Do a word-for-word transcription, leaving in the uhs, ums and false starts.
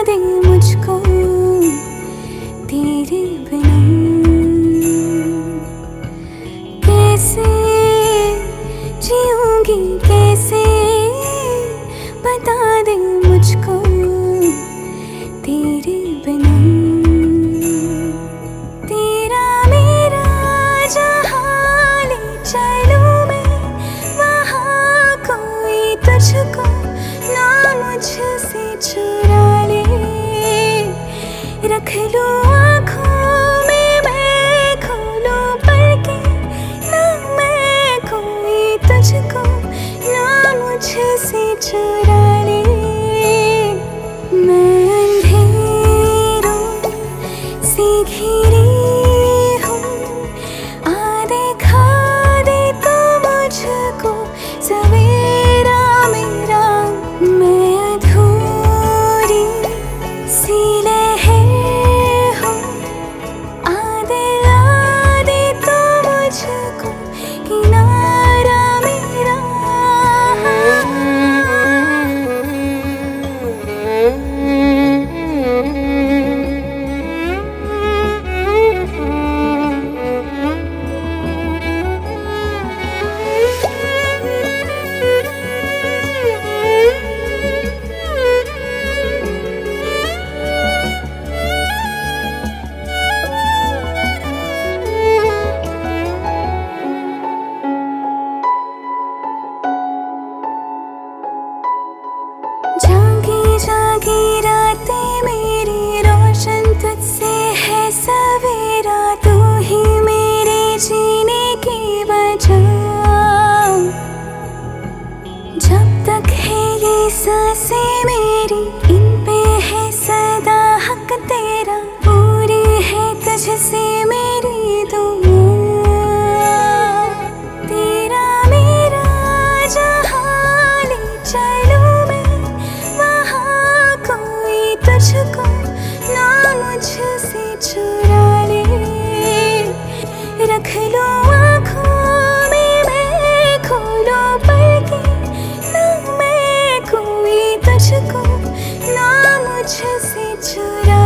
दे मुझको तेरे बिना। कैसे जीऊंगी कैसे बता दे मुझको तेरे बिना। तेरा मेरा जहाँ ले चलूं मैं वहाँ कोई तुझको ना मुझसे चुरा ले। रख लूं आँखों में मैं खोलूं पर के ना मैं कोई तुझको ना मुझसे चुरा ले। मैं अंधेरों से घिरी हूँ आ देखा दे तो मुझको सवेरा मेरा। मैं अधूरी सी लहर हूँ आ दिला दे तो मुझको किनारा मेरा। जागी जागी रातें मेरी रोशन तुझसे है सवेरा। तू ही मेरे जीने की वजह। जब तक है ये सांसें मेरी इन पे है सदा हक तेरा। पूरी है तुझसे मेरी दुआ। तेरा मेरा जहाँ ले चलूं मैं वहाँ कोई तुझको ना मुझसे चुरा ले। रख लूं आँखों में मैं खोलूं पर के ना मैं कोई तुझको ना मुझसे चुरा